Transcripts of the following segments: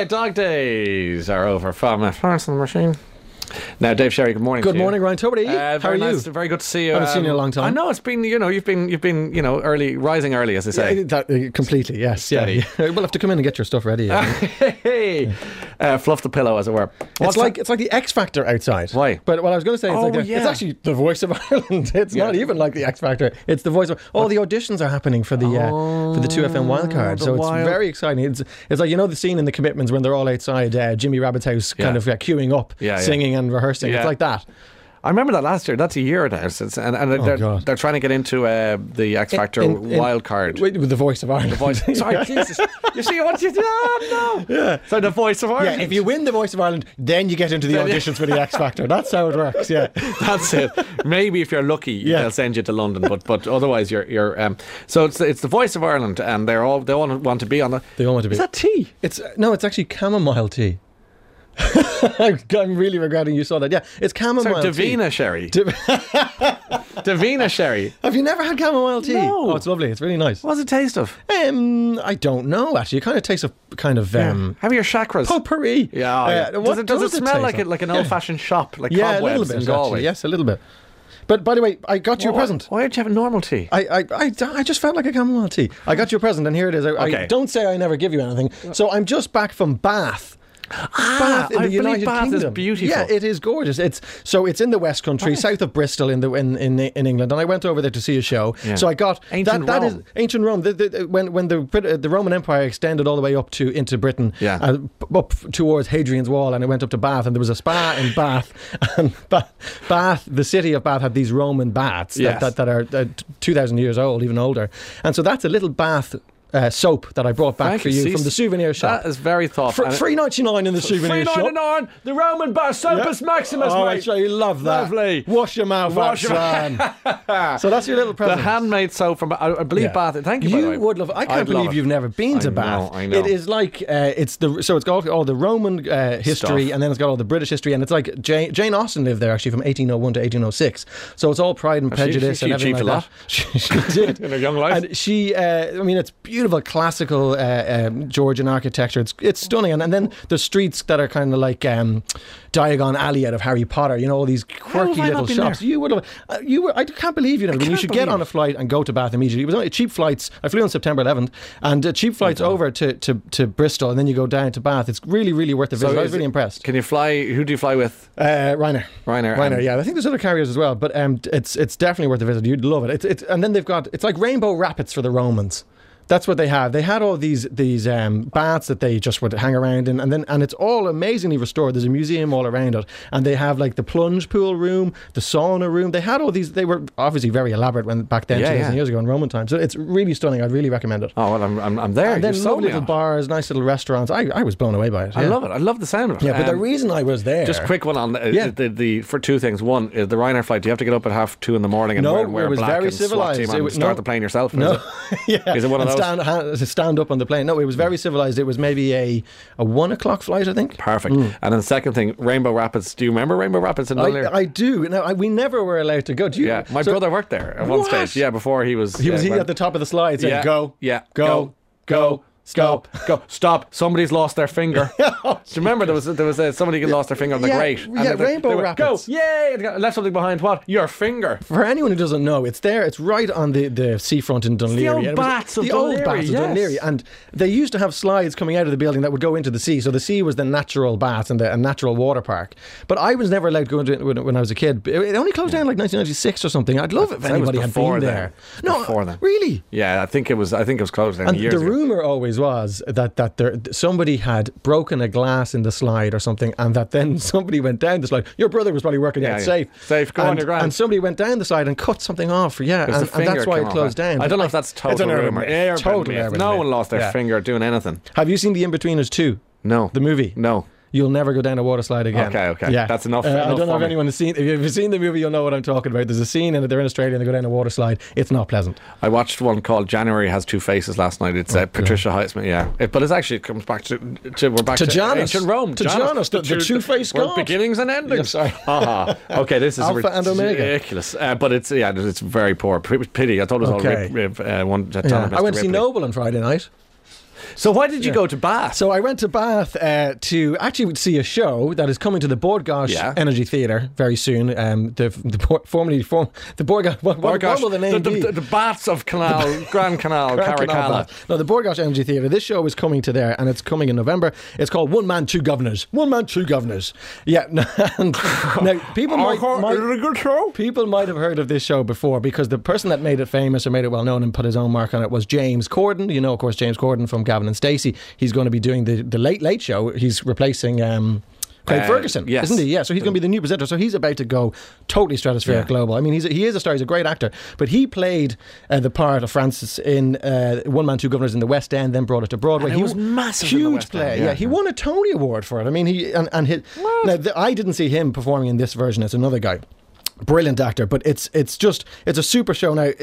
Okay, dog days are over from Florence and the Machine. Now, Dave Sherry, good morning. Good morning, Ryan Tuberty. How are you? Very good to see you. I haven't seen you in a long time. I know it's been, you've been, early, rising early, as they say. Yeah, completely, yes. Yeah. We'll have to come in and get your stuff ready. Hey, fluff the pillow, as it were. It's like the X Factor outside. Why? But what I was going to say, it's actually the Voice of Ireland. It's not even like the X Factor. It's the Voice of. All the auditions are happening for the 2FM wildcard, so it's very exciting. It's like the scene in The Commitments when they're all outside Jimmy Rabbit's house, kind of queuing up, singing and rehearsing. It's like that. I remember that last year. That's a year now since, and they're trying to get into the X Factor wild card with the Voice of Ireland. Sorry, Jesus. You see what you do? Oh, no. Yeah. So the Voice of Ireland. Yeah, if you win the Voice of Ireland, then you get into the auditions for the X Factor. That's how it works. Yeah, that's it. Maybe if you're lucky, they'll send you to London, but otherwise you're. So it's the Voice of Ireland, and they all want to be on the. They all want to be. Is that tea? It's actually chamomile tea. I'm really regretting you saw that. Yeah, it's chamomile tea. Davina Sherry. Davina Sherry. Have you never had chamomile tea? No. Oh, it's lovely. It's really nice. What's it taste of? I don't know actually. It kind of tastes of have your chakras. Potpourri. Yeah. Does it smell like an old-fashioned shop, like cobwebs a little bit in Galway? Yes, a little bit. But by the way, I got you a present. Why did you have a normal tea? I just felt like a chamomile tea. I got you a present, and here it is. I don't say I never give you anything. So I'm just back from Bath. Bath in the United Bath Kingdom. Is beautiful. Yeah, it is gorgeous. It's in the West Country, south of Bristol in England, and I went over there to see a show. Yeah. So I got ancient that Rome. Is ancient Rome. When the Roman Empire extended all the way up into Britain, up towards Hadrian's Wall, and it went up to Bath, and there was a spa in Bath, and Bath, the city of Bath, had these Roman baths that are 2,000 years old, even older, and so that's a little bath. Soap that I brought back for you from the souvenir shop. That is very thoughtful. $3.99 in the souvenir shop. $3.99. The Roman Bath Soapus Maximus, mate. I'm sure you love that. Lovely. Wash your mouth out, son. So that's your little present. The handmade soap from, I believe, Bath. Thank you, by the way. You would love it. I can't believe you've never been to Bath. I know. It is like, it's got all the Roman history, and then it's got all the British history, and it's like Jane Austen lived there actually from 1801 to 1806. So it's all Pride and Prejudice and everything like that. She did. In her young life. And she, it's beautiful, classical Georgian architecture. It's stunning, and then there's streets that are kind of like Diagon Alley out of Harry Potter. All these quirky little shops. There? You would have. I can't believe you never been. You should get on a flight and go to Bath immediately. It was only cheap flights. I flew on September 11th, and cheap flights over to Bristol, and then you go down to Bath. It's really, really worth the visit. I was really impressed. Can you fly? Who do you fly with? Ryanair. Yeah, I think there's other carriers as well, but it's definitely worth the visit. You'd love it. And then they've got it's like Rainbow Rapids for the Romans. That's what they have. They had all these baths that they just would hang around in, and it's all amazingly restored. There's a museum all around it, and they have like the plunge pool room, the sauna room. They had all these. They were obviously very elaborate back then, 2,000 years ago in Roman times. So it's really stunning. I'd really recommend it. Oh well, I'm there. And then lovely little bars, nice little restaurants. I was blown away by it. I love it. I love the sound of it. Yeah, but the reason I was there. Just a quick one on the for two things. One is the Ryanair flight. Do you have to get up at 2:30 in the morning and wear it was black very and civilized. SWAT team and start the plane yourself? No, is it one of those? Stand up on the plane. No, it was very civilized. It was maybe a 1 o'clock flight, I think. Perfect. And then the second thing, Rainbow Rapids. Do you remember Rainbow Rapids in Dunleary? I do. Now, we never were allowed to go. Do you? Yeah, my brother worked there at one stage. Yeah, before he was. He was at the top of the slide saying, "Go, go." Stop. Go. Stop. Somebody's lost their finger. Do you remember there was somebody lost their finger on the grate? And Rainbow Rapids. Go. Yay. Left something behind what? Your finger. For anyone who doesn't know, it's there. It's right on the seafront in Dunleary. The old baths of Dunleary. And they used to have slides coming out of the building that would go into the sea. So the sea was the natural bath and the natural water park. But I was never allowed to go into it when I was a kid. It only closed down like 1996 or something. I'd love if anybody had been there. No, before then. Really? Yeah, I think it was closed down years ago. And the rumour always was that somebody had broken a glass in the slide or something, and that then somebody went down the slide. Your brother was probably working out safe. Go on your ground. And somebody went down the slide and cut something off. And that's why it closed down. I don't know if that's total rumour. No one lost their finger doing anything. Have you seen The In-Betweeners 2? No. The movie? No. You'll never go down a water slide again. Okay. Yeah. That's enough. I don't know if anyone has seen. If you've seen the movie, you'll know what I'm talking about. There's a scene in it. They're in Australia and they go down a water slide. It's not pleasant. I watched one called January Has Two Faces last night. It's Patricia Highsmith. Yeah, but it's actually it comes back to we're back to Janus. Ancient Rome. To Janus, the two-faced god. Beginnings and endings. Sorry. Okay, this is Alpha and Omega. Ridiculous. But it's very poor. Pity. I thought it was all one. I went to see Noble on Friday night. So why did you go to Bath? So I went to Bath to actually see a show that is coming to the Bord Gáis Energy Theatre very soon. Formerly the Bord Gáis. What will the name be? The Baths of Grand Canal, Caracalla. No, the Bord Gáis Energy Theatre. This show is coming to there, and it's coming in November. It's called One Man, Two Governors. One Man, Two Governors. Yeah. And now people might have heard of this show before because the person that made it famous or made it well known and put his own mark on it was James Corden. You know, of course, James Corden from Gavin and Stacey. He's going to be doing the Late Late Show. He's replacing Craig Ferguson, isn't he? Yeah, so he's going to be the new presenter. So he's about to go totally stratospheric global. I mean, he is a star. He's a great actor. But he played the part of Francis in One Man, Two Governors in the West End, then brought it to Broadway. And he was massive huge in the West play. End. Yeah, he won a Tony Award for it. I mean, I didn't see him performing in this version. It's another guy. Brilliant actor. But it's a super show now.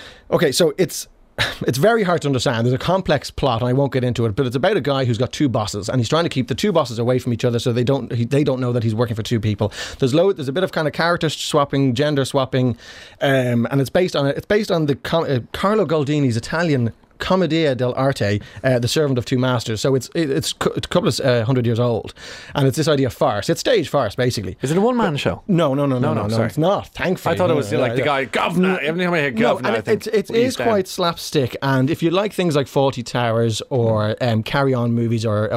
It's very hard to understand. There's a complex plot, and I won't get into it, but it's about a guy who's got two bosses, and he's trying to keep the two bosses away from each other so they don't know that he's working for two people. There's a bit of kind of character swapping, gender swapping, and it's based on the Carlo Goldini's Italian Commedia dell'arte, The Servant of Two Masters. So it's a couple of 100 years old, and it's this idea of farce. It's stage farce, basically. Is it a one-man show? No, it's not. Thankfully, I thought it was the guy governor. Every time I hear governor, I think it is quite slapstick. And if you like things like Fawlty Towers or Carry On movies or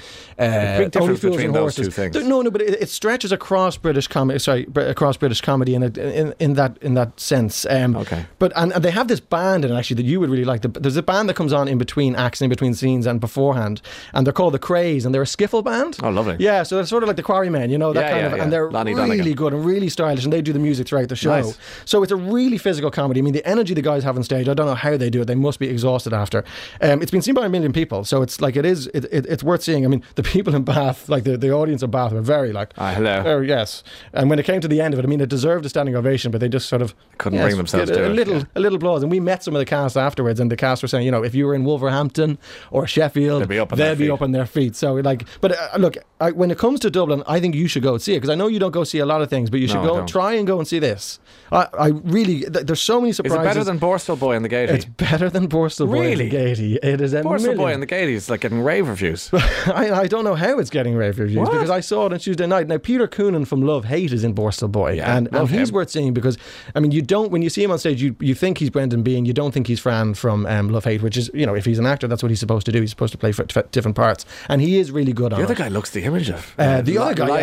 big difference between those two things. But it stretches across British comedy. Across British comedy in that sense. Okay. But and they have this band in it actually that you would really like. There's a band that comes on in between acts, in between scenes, and beforehand, and they're called the Craze, and they're a skiffle band. Oh, lovely! Yeah, so they're sort of like the Quarrymen, you know, that kind of, and they're really good and really stylish, and they do the music throughout the show. Nice. So it's a really physical comedy. I mean, the energy the guys have on stage, I don't know how they do it. They must be exhausted after. It's been seen by 1 million people, so it's like it's worth seeing. I mean, the people in Bath, like the audience in Bath, were very like, hello. Oh yes, and when it came to the end of it, I mean, it deserved a standing ovation, but they just sort of couldn't bring themselves to it. A little applause, and we met some of the cast afterwards, and the cast were saying, you know, if you were in Wolverhampton or Sheffield, they'd be up on their feet. So like, but look, when it comes to Dublin, I think you should go and see it, because I know you don't go see a lot of things, but you should try and go and see this. I really, there's so many surprises. Is it better than Borstal Boy and the Gaiety? It's better than Borstal Boy and the Gaiety. It is Borstal Boy and the Gaiety is like getting rave reviews. I don't know how it's getting rave reviews because I saw it on Tuesday night. Now Peter Coonan from Love Hate is in Borstal Boy, and he's worth seeing because I mean when you see him on stage, you think he's Brendan Behan, you don't think he's Fran from Love Hate, which is, you know, if he's an actor, that's what he's supposed to do. He's supposed to play for different parts, and he is really good on it. The other guy looks the image of the other guy,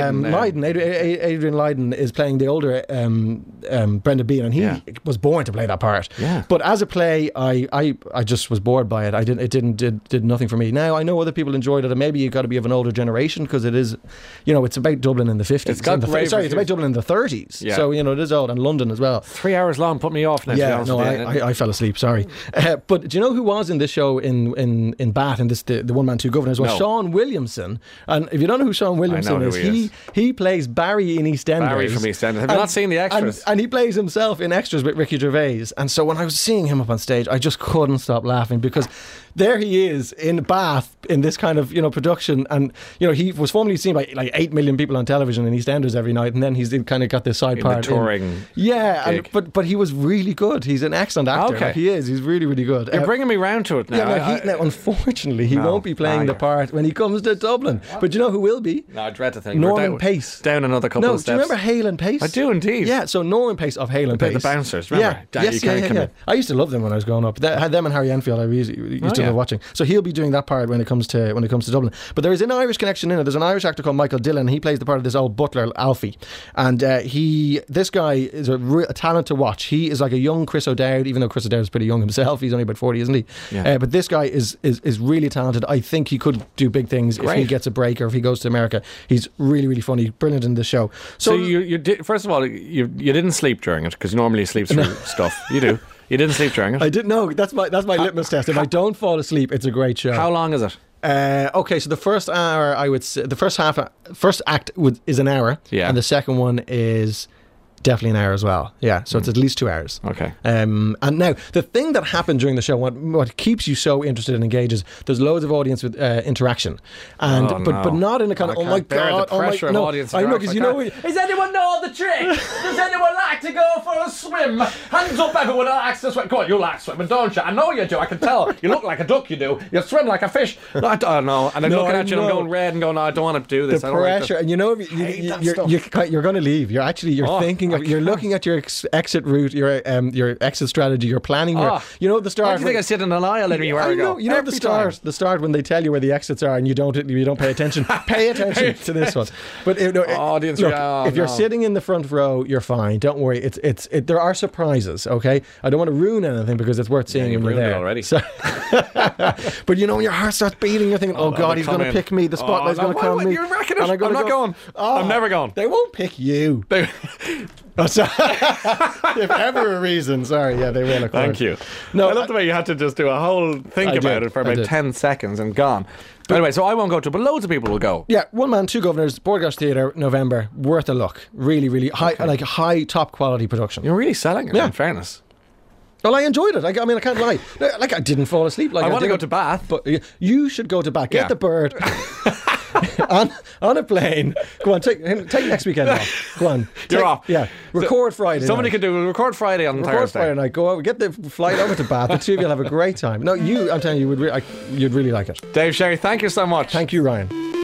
Adrian Lydon is playing the older Brendan Behan, and he was born to play that part. Yeah. But as a play, I just was bored by it. It did nothing for me. Now I know other people enjoyed it, and maybe you got to be of an older generation because it is, you know, it's about Dublin in the 50s. It's about Dublin in the 30s. Yeah. So, you know, it is old, and London as well. 3 hours long, put me off now. Yeah, no, I fell asleep. Sorry, but do you know who was in this show in Bath in this the One Man Two Governors was Sean Williamson, and if you don't know who Sean Williamson is, he plays Barry in EastEnders. Barry from EastEnders. Have you not seen the extras? And he plays himself in extras with Ricky Gervais. And so when I was seeing him up on stage, I just couldn't stop laughing because there he is in Bath in this kind of, you know, production, and you know, he was formerly seen by like 8 million people on television in EastEnders every night, and then he's kind of got this side part the touring but he was really good. He's an excellent actor. Okay. Like, he's really, really good. You're bringing me round to it now. Now unfortunately he won't be playing the part when he comes to Dublin, but you know who will be? No, I dread to think. Norman Pace. Down another couple of steps. Do you remember Hale and Pace? I do indeed. Yeah, so Norman Pace of Hale and Pace. The bouncers, remember? Yeah. I used to love them when I was growing up. They had them and Harry Enfield. I used to love watching. So he'll be doing that part when it comes to Dublin. But there is an Irish connection in it. There's an Irish actor called Michael Dillon. He plays the part of this old butler, Alfie, and this guy is a talent to watch. He is like a young Chris O'Dowd, even though Chris O'Dowd is pretty young himself. He's only about 40, isn't he? Yeah. But this guy is really talented. I think he could do big things if he gets a break or if he goes to America. He's really, really funny, brilliant in the show. So you did, first of all, you didn't sleep during it, because normally you sleep through stuff. You do. You didn't sleep during it? I didn't know. That's my litmus test. If I don't fall asleep, it's a great show. How long is it? Okay, so the first hour, I would say, the first act is an hour, and the second one is definitely an hour as well. Yeah, so it's at least 2 hours. Okay. And now, the thing that happened during the show, what keeps you so interested and engaged is there's loads of audience with interaction. And but not in a kind of, oh my God, the pressure of audience I know, because you know... Does anyone know the trick? Does anyone like to go for a swim? Hands up, everyone who likes to swim. Go on, you like swimming, don't you? I know you do, I can tell. You look like a duck, you do. You swim like a fish. No, I don't know. And I'm looking at you and I'm going red and going, no, I don't want to do this. The pressure, and you know, you're going to leave. You're thinking of, you're looking at your exit route, your exit strategy, you're planning you know, the start. Why do you think I sit in an aisle anywhere I go? You know, the start when they tell you where the exits are and you don't pay attention. Pay attention to this one. But if you're sitting in the front row, you're fine. Don't worry. There are surprises. Okay, I don't want to ruin anything because it's worth seeing when you're there already. So, but you know, when your heart starts beating, you're thinking, oh God, he's going to pick me. The spotlight's going to come on me. You're wrecking it. I'm not going. I'm never going. They won't pick you. If ever a reason. Sorry, yeah, they will. Thank you. No, I love the way you had to just do a whole think about it for about 10 seconds and gone. But anyway, so I won't go to, but loads of people will go. Yeah, One Man, Two Governors, Bordgosh Theatre, November. Worth a look. Really, really high, high, top quality production. You're really selling it, in fairness. Well, I enjoyed it. I can't lie. I didn't fall asleep. I want to go to Bath. But you should go to Bath. Get the bird. on a plane. Go on, take next weekend off. Go on. You're off. Yeah. Record Friday. Somebody could do record Friday on Thursday. Record Friday night. Go out. Get the flight over to Bath. The two of you'll have a great time. No, I'm telling you, you'd really like it. Dave Sherry, thank you so much. Thank you, Ryan.